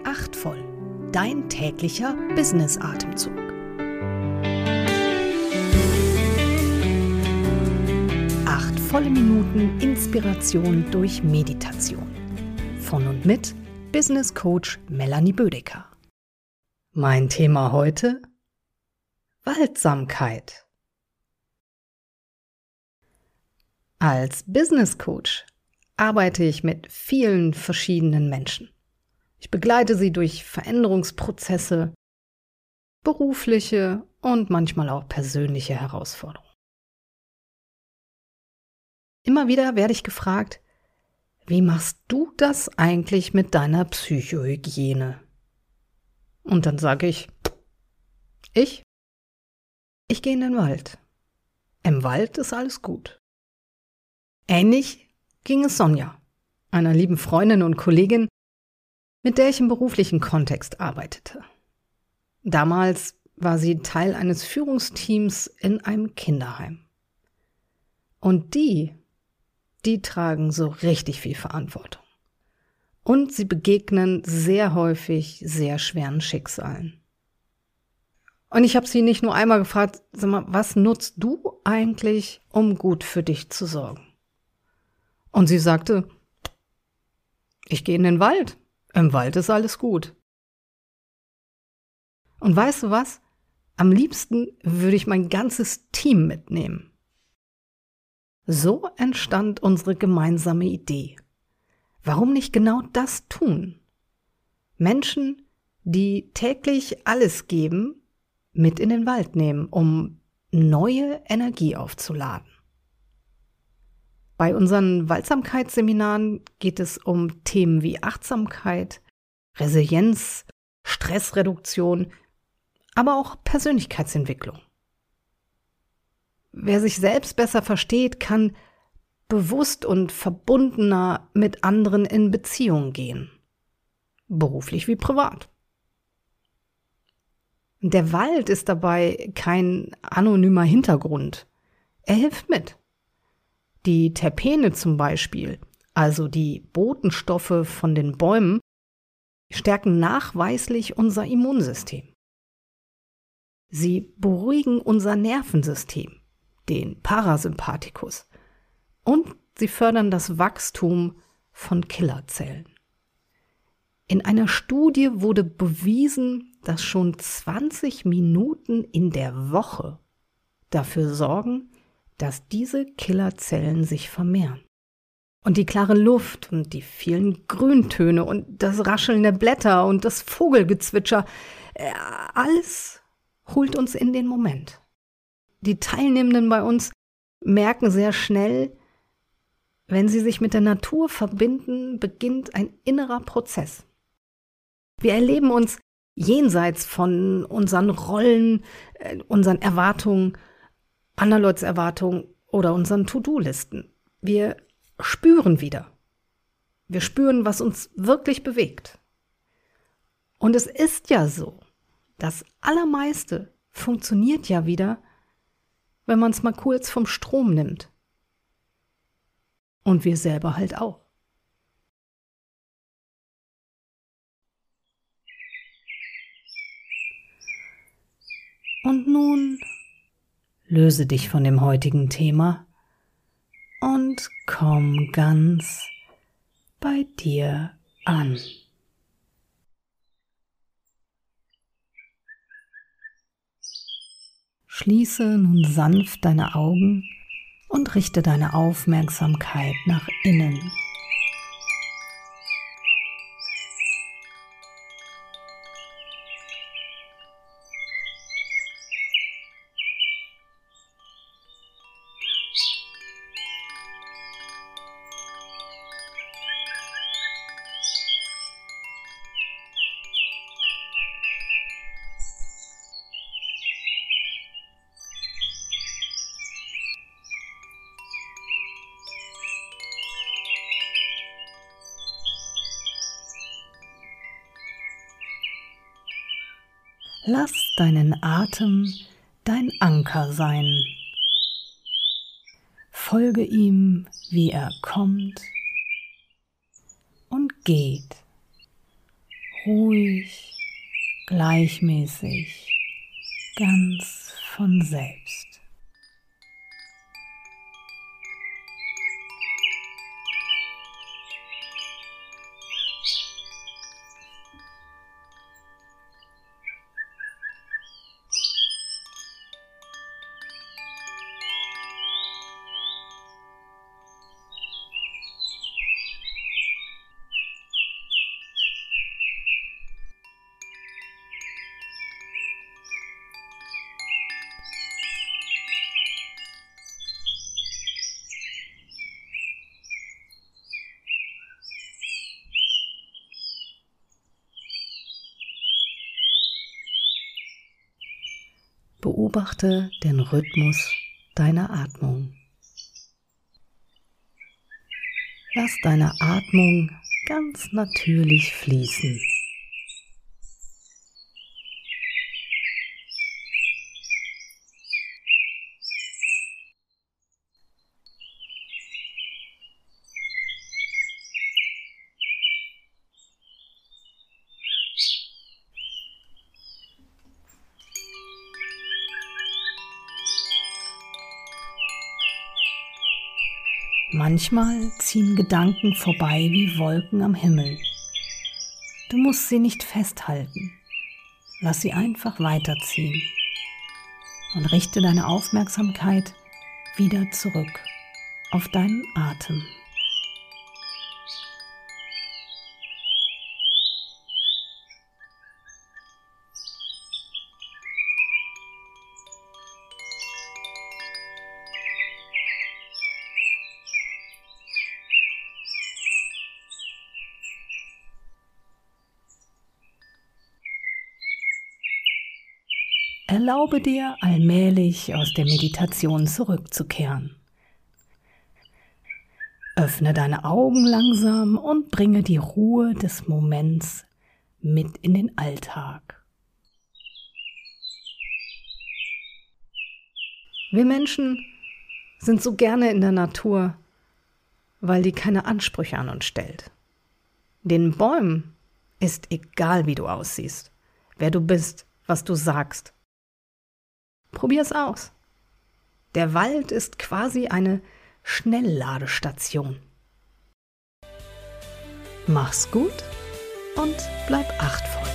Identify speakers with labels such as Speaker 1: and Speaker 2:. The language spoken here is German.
Speaker 1: Achtvoll, dein täglicher Business-Atemzug. Achtvolle Minuten Inspiration durch Meditation. Von und mit Business Coach Melanie Bödecker. Mein Thema heute: Waldsamkeit. Als Business Coach arbeite ich mit vielen verschiedenen Menschen. Ich begleite sie durch Veränderungsprozesse, berufliche und manchmal auch persönliche Herausforderungen. Immer wieder werde ich gefragt: Wie machst du das eigentlich mit deiner Psychohygiene? Und dann sage ich gehe in den Wald. Im Wald ist alles gut. Ähnlich ging es Sonja, einer lieben Freundin und Kollegin, mit der ich im beruflichen Kontext arbeitete. Damals war sie Teil eines Führungsteams in einem Kinderheim. Und die tragen so richtig viel Verantwortung. Und sie begegnen sehr häufig sehr schweren Schicksalen. Und ich habe sie nicht nur einmal gefragt: Sag mal, was nutzt du eigentlich, um gut für dich zu sorgen? Und sie sagte: Ich gehe in den Wald. Im Wald ist alles gut. Und weißt du was? Am liebsten würde ich mein ganzes Team mitnehmen. So entstand unsere gemeinsame Idee. Warum nicht genau das tun? Menschen, die täglich alles geben, mit in den Wald nehmen, um neue Energie aufzuladen. Bei unseren Waldsamkeitsseminaren geht es um Themen wie Achtsamkeit, Resilienz, Stressreduktion, aber auch Persönlichkeitsentwicklung. Wer sich selbst besser versteht, kann bewusst und verbundener mit anderen in Beziehung gehen, beruflich wie privat. Der Wald ist dabei kein anonymer Hintergrund. Er hilft mit. Die Terpene zum Beispiel, also die Botenstoffe von den Bäumen, stärken nachweislich unser Immunsystem. Sie beruhigen unser Nervensystem, den Parasympathikus, und sie fördern das Wachstum von Killerzellen. In einer Studie wurde bewiesen, dass schon 20 Minuten in der Woche dafür sorgen, dass diese Killerzellen sich vermehren. Und die klare Luft und die vielen Grüntöne und das Rascheln der Blätter und das Vogelgezwitscher, alles holt uns in den Moment. Die Teilnehmenden bei uns merken sehr schnell, wenn sie sich mit der Natur verbinden, beginnt ein innerer Prozess. Wir erleben uns jenseits von unseren Rollen, unseren Erwartungen, anderen Leute Erwartungen oder unseren To-Do-Listen. Wir spüren wieder. Wir spüren, was uns wirklich bewegt. Und es ist ja so, das Allermeiste funktioniert ja wieder, wenn man es mal kurz vom Strom nimmt. Und wir selber halt auch. Und nun löse dich von dem heutigen Thema und komm ganz bei dir an. Schließe nun sanft deine Augen und richte deine Aufmerksamkeit nach innen. Lass deinen Atem dein Anker sein. Folge ihm, wie er kommt und geht, ruhig, gleichmäßig, ganz von selbst. Beobachte den Rhythmus deiner Atmung. Lass deine Atmung ganz natürlich fließen. Manchmal ziehen Gedanken vorbei wie Wolken am Himmel. Du musst sie nicht festhalten. Lass sie einfach weiterziehen und richte deine Aufmerksamkeit wieder zurück auf deinen Atem. Erlaube dir, allmählich aus der Meditation zurückzukehren. Öffne deine Augen langsam und bringe die Ruhe des Moments mit in den Alltag. Wir Menschen sind so gerne in der Natur, weil die keine Ansprüche an uns stellt. Den Bäumen ist egal, wie du aussiehst, wer du bist, was du sagst. Probier's aus. Der Wald ist quasi eine Schnellladestation. Mach's gut und bleib achtvoll.